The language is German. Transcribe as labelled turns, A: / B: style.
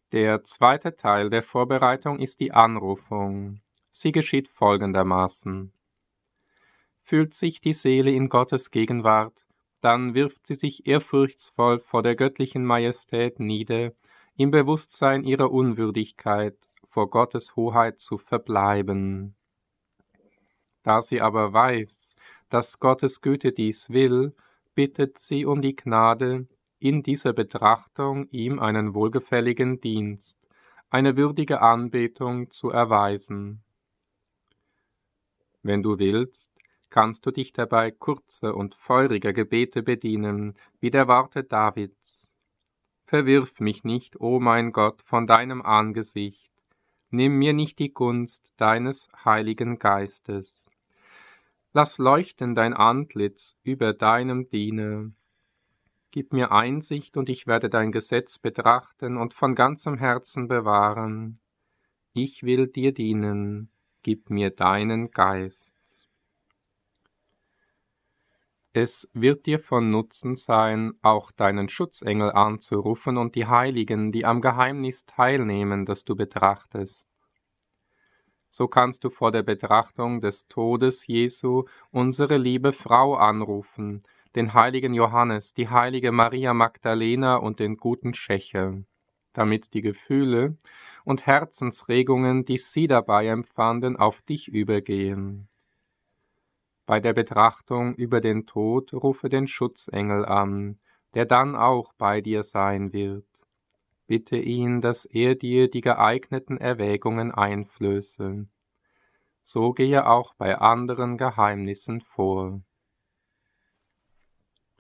A: Der zweite Teil der Vorbereitung ist die Anrufung. Sie geschieht folgendermaßen. Fühlt sich die Seele in Gottes Gegenwart, dann wirft sie sich ehrfurchtsvoll vor der göttlichen Majestät nieder, im Bewusstsein ihrer Unwürdigkeit, vor Gottes Hoheit zu verbleiben. Da sie aber weiß, dass Gottes Güte dies will, bittet sie um die Gnade, in dieser Betrachtung ihm einen wohlgefälligen Dienst, eine würdige Anbetung zu erweisen. Wenn du willst, kannst du dich dabei kurzer und feuriger Gebete bedienen, wie der Worte Davids. Verwirf mich nicht, o mein Gott, von deinem Angesicht, nimm mir nicht die Gunst deines Heiligen Geistes. Lass leuchten dein Antlitz über deinem Diener. Gib mir Einsicht, und ich werde dein Gesetz betrachten und von ganzem Herzen bewahren. Ich will dir dienen, gib mir deinen Geist. Es wird dir von Nutzen sein, auch deinen Schutzengel anzurufen und die Heiligen, die am Geheimnis teilnehmen, das du betrachtest. So kannst du vor der Betrachtung des Todes Jesu unsere liebe Frau anrufen, den heiligen Johannes, die heilige Maria Magdalena und den guten Schächer, damit die Gefühle und Herzensregungen, die sie dabei empfanden, auf dich übergehen. Bei der Betrachtung über den Tod rufe den Schutzengel an, der dann auch bei dir sein wird. Bitte ihn, dass er dir die geeigneten Erwägungen einflöße. So gehe auch bei anderen Geheimnissen vor.